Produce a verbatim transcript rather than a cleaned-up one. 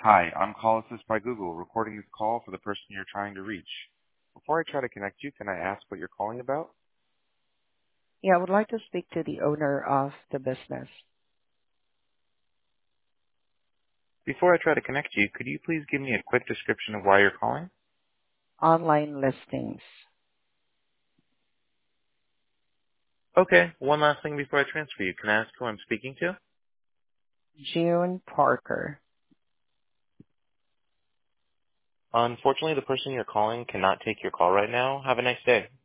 Hi, I'm Call Assist by Google, recording this call for the person you're trying to reach. Before I try to connect you, can I ask what you're calling about? Yeah, I would like to speak to the owner of the business. Before I try to connect you, could you please give me a quick description of why you're calling? Online listings. Okay, one last thing before I transfer you. Can I ask who I'm speaking to? June Parker. Unfortunately, the person you're calling cannot take your call right now. Have a nice day.